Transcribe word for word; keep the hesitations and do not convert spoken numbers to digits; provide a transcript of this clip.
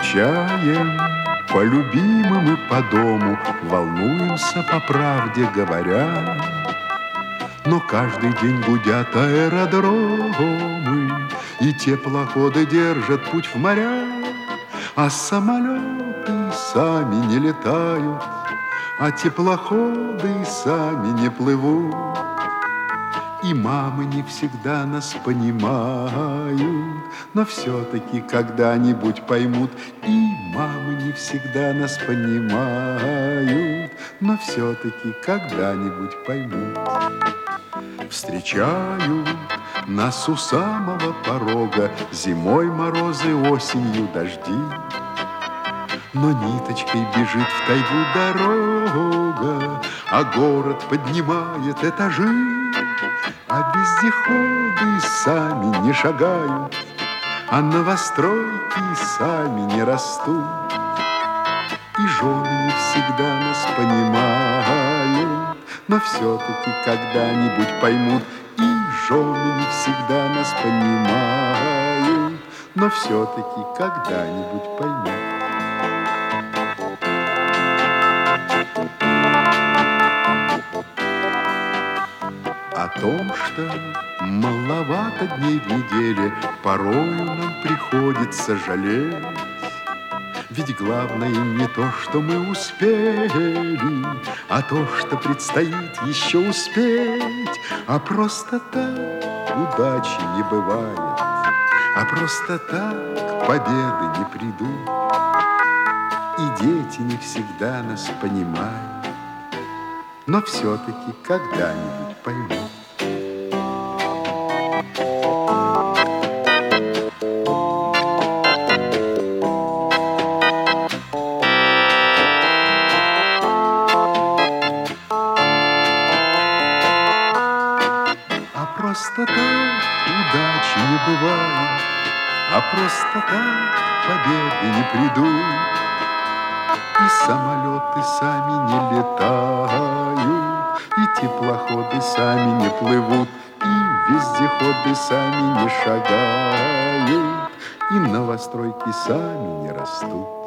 Скучаем по любимым и по дому, волнуемся, по правде говоря. Но каждый день гудят аэродромы, и теплоходы держат путь в моря, а самолеты сами не летают, а теплоходы сами не плывут. И мамы не всегда нас понимают, но все-таки когда-нибудь поймут. И мамы не всегда нас понимают, но все-таки когда-нибудь поймут. Встречают нас у самого порога зимой морозы, осенью дожди. Но ниточкой бежит в тайгу дорога, а город поднимает этажи. А вездеходы сами не шагают, а новостройки сами не растут. И жены не всегда нас понимают, но все-таки когда-нибудь поймут. И жены не всегда нас понимают, но все-таки когда-нибудь поймут. О том, что маловато дней в неделе, порою нам приходится жалеть. Ведь главное не то, что мы успели, а то, что предстоит еще успеть. А просто так удачи не бывает, а просто так победы не придут. И дети не всегда нас понимают, но все-таки когда-нибудь поймут. А просто так удачи не бывает, а просто так победы не придут. И самолеты сами не летают, и теплоходы сами не плывут, и вездеходы сами не шагают, и новостройки сами не растут.